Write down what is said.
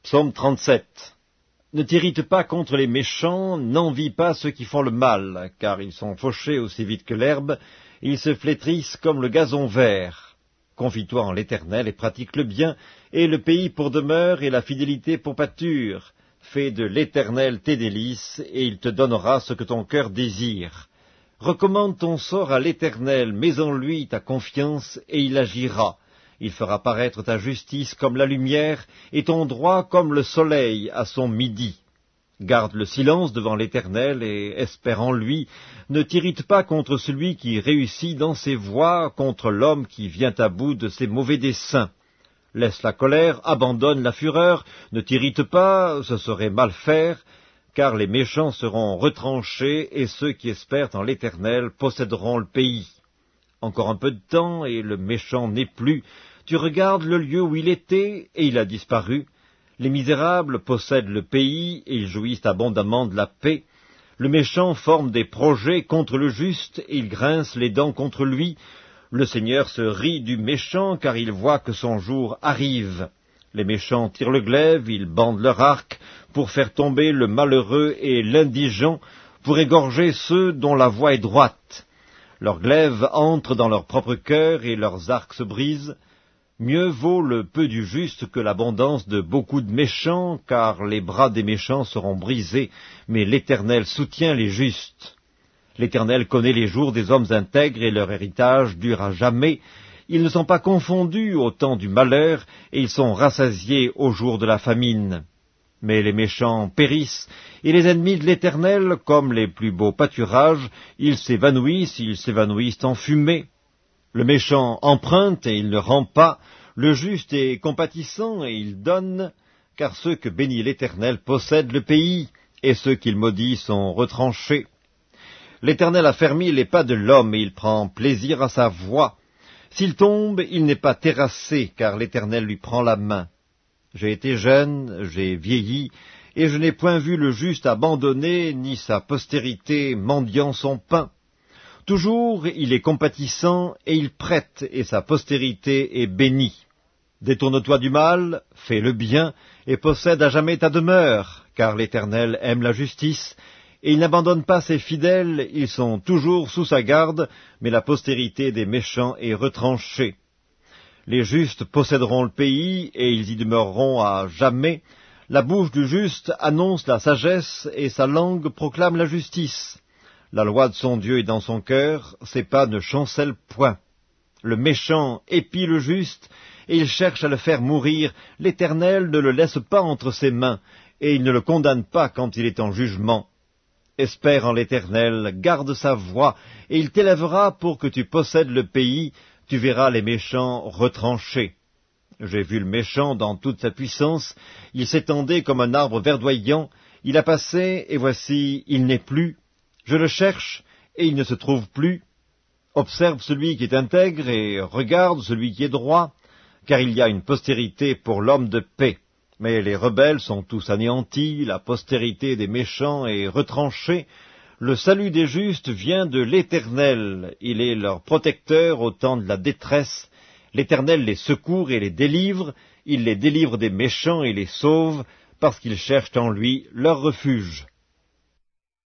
Psaume 37. Ne t'irrite pas contre les méchants, n'envie pas ceux qui font le mal, car ils sont fauchés aussi vite que l'herbe, et ils se flétrissent comme le gazon vert. Confie-toi en l'Éternel et pratique le bien, et le pays pour demeure et la fidélité pour pâture. Fais de l'Éternel tes délices, et il te donnera ce que ton cœur désire. Recommande ton sort à l'Éternel, mets en lui ta confiance, et il agira. Il fera paraître ta justice comme la lumière, et ton droit comme le soleil à son midi. Garde le silence devant l'Éternel, et espère en lui. Ne t'irrite pas contre celui qui réussit dans ses voies, contre l'homme qui vient à bout de ses mauvais desseins. Laisse la colère, abandonne la fureur, ne t'irrite pas, ce serait mal faire, car les méchants seront retranchés, et ceux qui espèrent en l'Éternel posséderont le pays. Encore un peu de temps, et le méchant n'est plus. Tu regardes le lieu où il était, et il a disparu. Les misérables possèdent le pays, et ils jouissent abondamment de la paix. Le méchant forme des projets contre le juste, et il grince les dents contre lui. Le Seigneur se rit du méchant, car il voit que son jour arrive. Les méchants tirent le glaive, ils bandent leur arc, pour faire tomber le malheureux et l'indigent, pour égorger ceux dont la voie est droite. Leurs glaives entrent dans leur propre cœur, et leurs arcs se brisent. Mieux vaut le peu du juste que l'abondance de beaucoup de méchants, car les bras des méchants seront brisés, mais l'Éternel soutient les justes. L'Éternel connaît les jours des hommes intègres, et leur héritage dure à jamais. Ils ne sont pas confondus au temps du malheur, et ils sont rassasiés au jour de la famine. Mais les méchants périssent, et les ennemis de l'Éternel, comme les plus beaux pâturages, ils s'évanouissent en fumée. Le méchant emprunte et il ne rend pas, le juste est compatissant et il donne, car ceux que bénit l'Éternel possèdent le pays, et ceux qu'il maudit sont retranchés. L'Éternel a fermé les pas de l'homme, et il prend plaisir à sa voie. S'il tombe, il n'est pas terrassé, car l'Éternel lui prend la main. J'ai été jeune, j'ai vieilli, et je n'ai point vu le juste abandonné, ni sa postérité mendiant son pain. Toujours il est compatissant, et il prête, et sa postérité est bénie. Détourne-toi du mal, fais le bien, et possède à jamais ta demeure, car l'Éternel aime la justice, et il n'abandonne pas ses fidèles, ils sont toujours sous sa garde, mais la postérité des méchants est retranchée. Les justes posséderont le pays, et ils y demeureront à jamais. La bouche du juste annonce la sagesse, et sa langue proclame la justice. La loi de son Dieu est dans son cœur, ses pas ne chancellent point. Le méchant épie le juste, et il cherche à le faire mourir. L'Éternel ne le laisse pas entre ses mains, et il ne le condamne pas quand il est en jugement. Espère en l'Éternel, garde sa voie, et il t'élèvera pour que tu possèdes le pays. Tu verras les méchants retranchés. J'ai vu le méchant dans toute sa puissance, il s'étendait comme un arbre verdoyant, il a passé, et voici, il n'est plus. Je le cherche, et il ne se trouve plus. Observe celui qui est intègre, et regarde celui qui est droit, car il y a une postérité pour l'homme de paix. Mais les rebelles sont tous anéantis, la postérité des méchants est retranchée. Le salut des justes vient de l'Éternel, il est leur protecteur au temps de la détresse. L'Éternel les secourt et les délivre, il les délivre des méchants et les sauve, parce qu'ils cherchent en lui leur refuge.